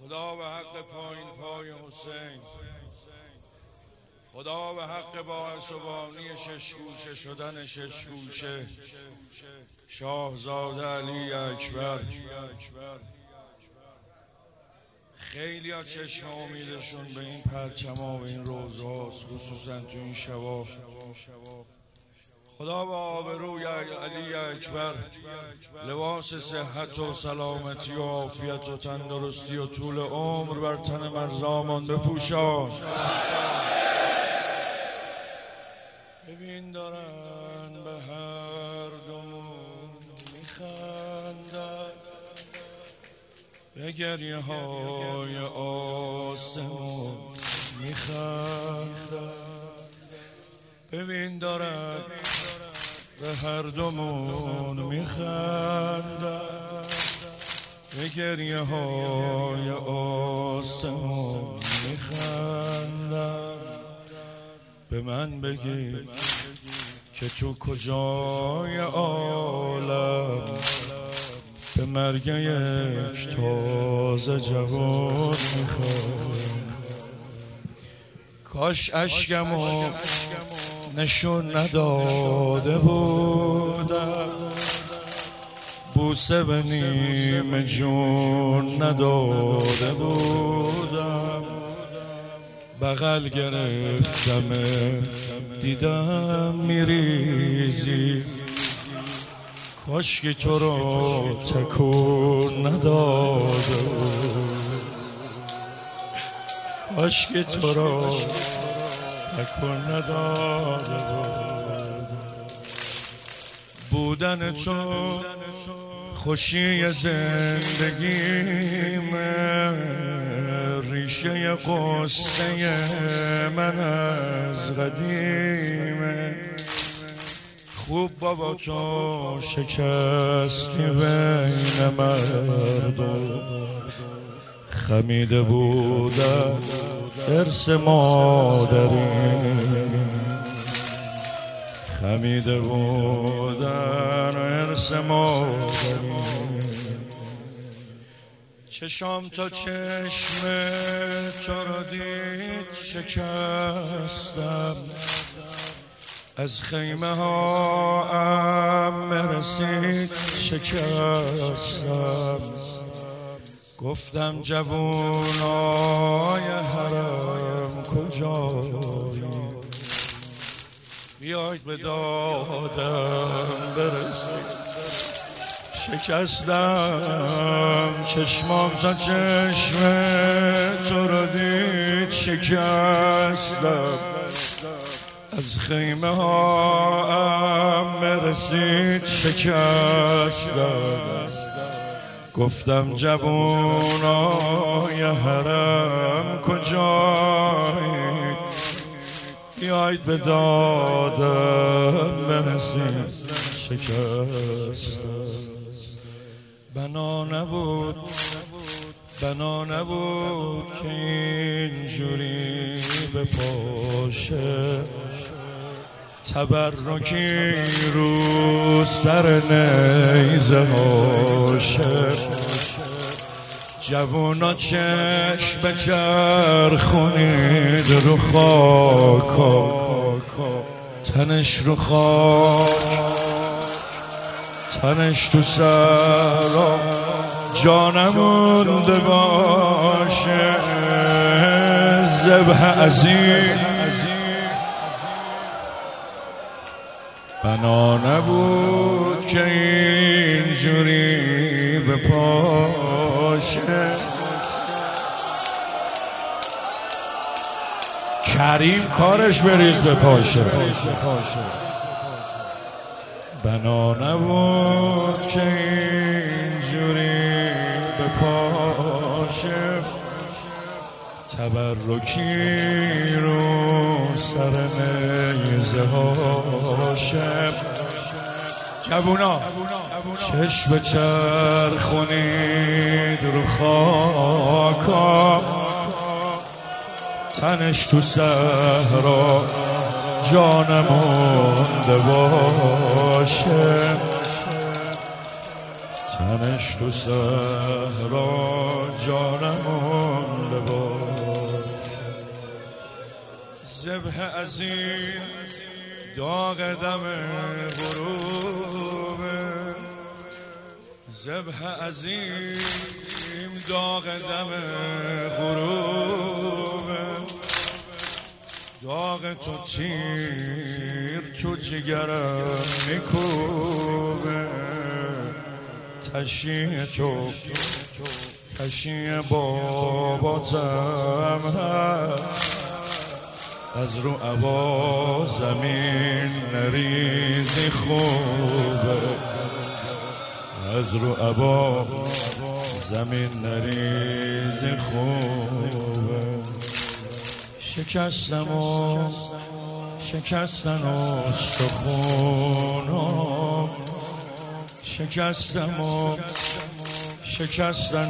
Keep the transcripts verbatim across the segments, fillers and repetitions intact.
خدا به حق پایین پای حسین، خدا به حق با عصبانی ششگوشه شدن ششگوشه شاهزاده علی اکبر. خیلی ها چشم امیدشون به این پرچما و این روزه هاست، خصوصا تو این شبا. خدا با آبروی علی اکبر لباس صحت و سلامتی و عافیت و تندرستی و طول عمر بر تن مرزامان بپوشان. ببین دارن به هر دومون میخندن، به گریه های آسمون میخندن. ببین دارن به هر دومون میخندن، به گریه های آسمون میخندن. به من بگی که تو کجای عالم به مرگ یک تازه جوان میخوام. کاش اشکمو نشون نداده بودم، بوسه به نیم جون نداده بودم. بغل گرفتم دیدم میریزی، کاشکی تو رو تکون نداده بود، کاشکی تو رو تکون نداده بود. بودن تو خوشی زندگیمه، ریشه قصه من از قدیمه. خوب بابا تو شکستی بین مردم، خمیده بودن ارث مادریم، خمیده بودن ارث مادریم. چشام تا چشم تو رو دید شکستم، از خیمه ها ام رسید شکستم. گفتم جوونای حرم کجایی، بیاید به دادم برسید. شکستم چشمام تا چشم تو رو دید شکستم، از خیمه ها ام رسید شکستم. گفتم جوونای حرم کجایی، بیایید به دادم برسید. شکستم بنا نبود، بنا نبود که اینجوری به پاشه، تبرکی رو سر نیزه هاشه. جوونا چشم بچرخونید رو خاکا، تنش رو خاک تنش تو سرا جانمونده باشه. ذبح عظیم بنا نبود که اینجوری به پاشه. کریم کارش بریز به پاشه. بنا نبود که اینجوری به پاشه، تبرکی رو سر نیزه هاشه. جوونا چشم چرخونید رو خاکا، تنش تو صحرا جانمونده باشه. تنش تو صحرا جانمونده ذبح عظیم داغ دم غروب، ذبح عظیم داغ دم غروب، داغ تو تیر تو جگرم میکوبه، تشیه تو تشیه باباتم هست، از رو عبا زمین نریزی خوبه، از رو عبا زمین نریزی خوبه. شکستم و شکستن استخونم، شکستم و شکستن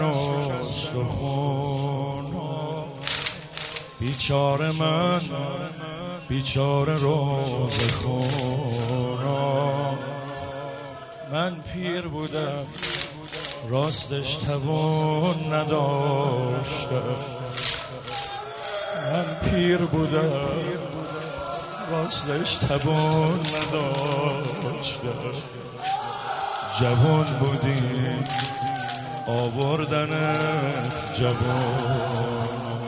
استخونم، بیچاره من بیچاره روز خونم. من پیر بودم راستش توان نداشتم، من پیر بودم راستش توان نداشتم، جوان بودی آوردنت جوان،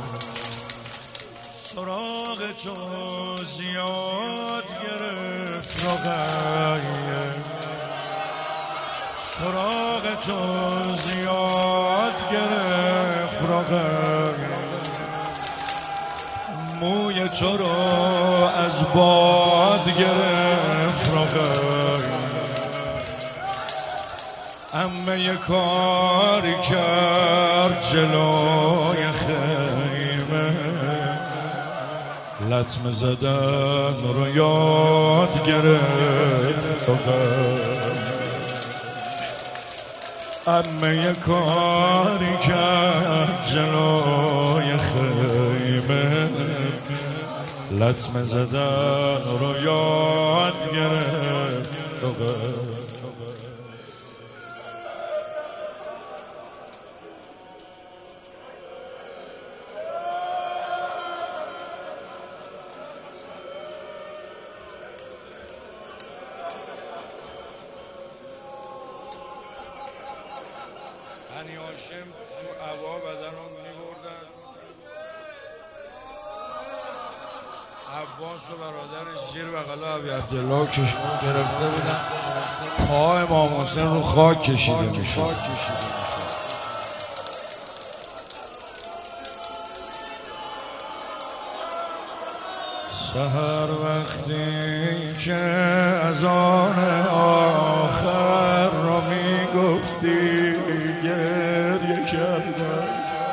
سراغ تو زیاد گرفت رقیه، سراغ تو زیاد گرفت رقیه، موی تو رو از باد گرفت رقیه، اما یه کاری کرد جلوی خیمه، لطمه زدن رو یاد گرفت اما یه کاری کرد جلوی خیمه، لطمه زدن رو یاد گرفت. بنی هاشم تو عبا بدن رو میبردن، عباس و برادرش زیر بغل ابی عبدالله گرفته بودن، پا امام حسین رو خاک کشیده میشه. سحر وقتی که از آن آخر رو میگفتی گریه کردم،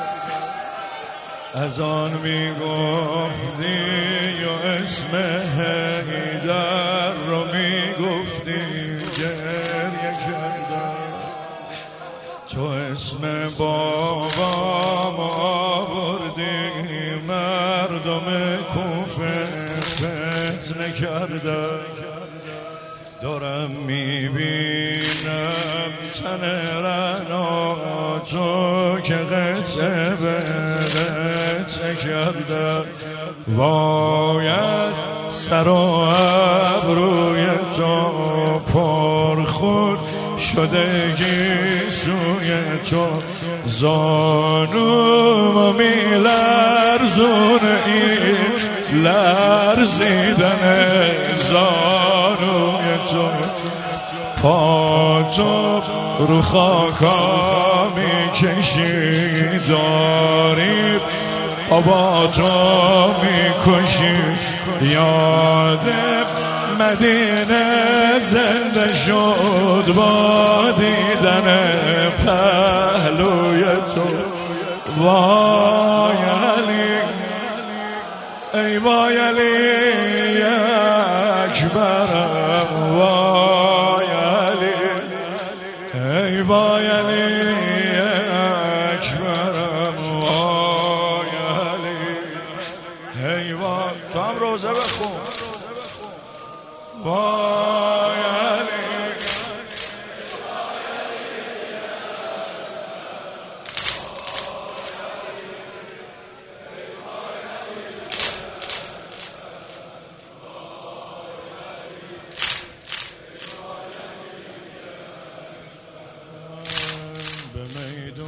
از آن میگفتی و اسم حیدر رو میگفتی گریه کردم، تو اسم بابام آوردی مردم کوفه فتنه کردم، دارم میبینم تن رعنا تو که قطعه به قطعه کردم، وای از سر و ابروی تو پرخور شدگی سوی تو، زانومو میلرزونه این لرزیدن زانوی تو، پا تو رو خاکا میکشی داری بابا تو میکشی، یاد مدینه زنده شد با دیدن پهلوی تو، وای علی ای وای علی اکبرم، وای علی ای وای علی اکبرم، وای علی ای وای. تو هم روزه بخون، وای علی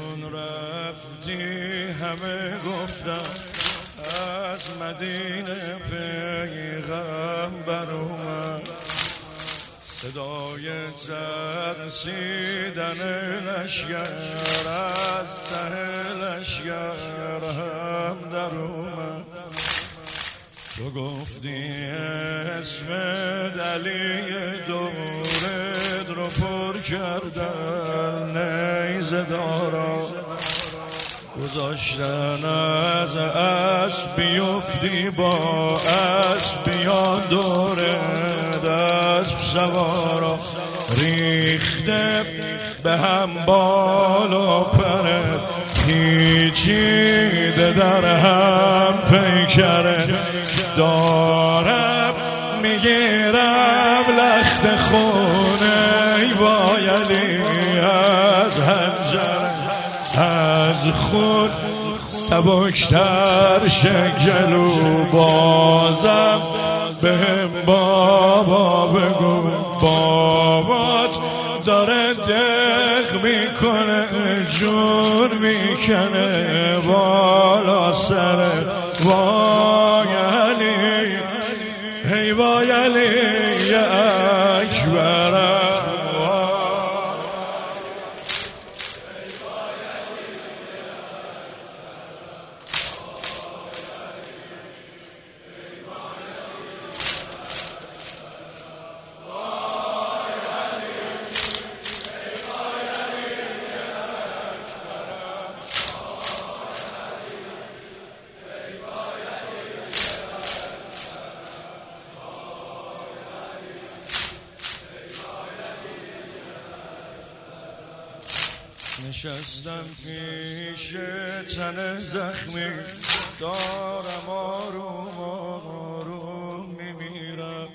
چون رفتی همه گفتم از مدینه پیغمبر اومد، صدای ترسیدن لشگر از ته لشگر هم در اومد. تو گفتی اسم علی دورت رو پر کردن نیزه دارا، گذاشتن از اسب بیفتی با اسب بیان دوره دست سوارا، ریخته به هم بال و پره پیچیده در هم پیکره، دارم میگیرم لخت خونه ای وای علی از هنجره، از خود سبکتر شکلو بازم بهم بابا بگو، بابات داره دق میکنه جون میکنه بالا سر وای علی، هی وای علی اکبر. نشستم پیش تن زخمی دارم آروم آروم میمیرم،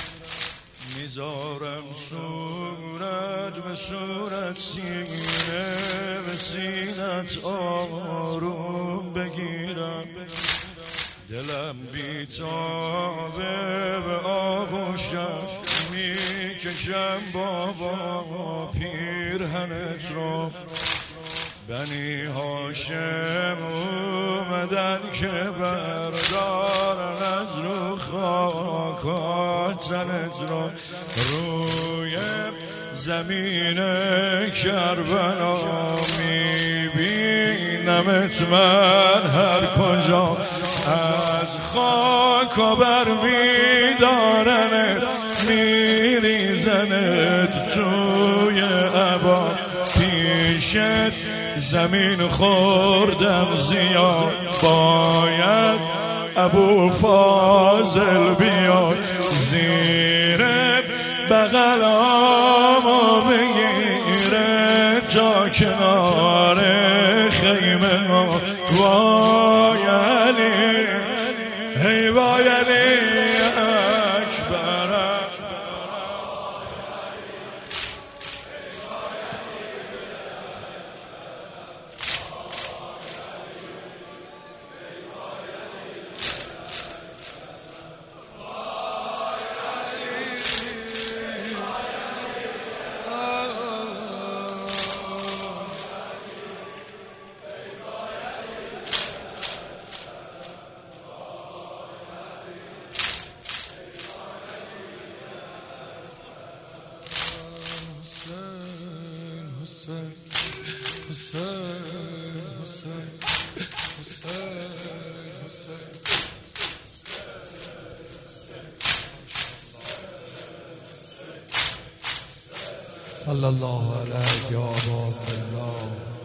میذارم صورت به صورت سینه به سینت آروم بگیرم، دلم بیتابه به آغوشم میکشم بابا پیرهنت رو، بنی هاشم اومدن که بردارن از رو خاکات تنت رو، روی زمین کربلا میبینمت من هر کجا، از خاک و بر میدارنت میریزنت توی عبا، پیشت زمین خوردم زیاد، باید ابو فاضل بیاد زیر بغلامو بگیره تا کنار خیمه ما، وای علی هی وای علی اکبر. صلی الله علیه یا الله.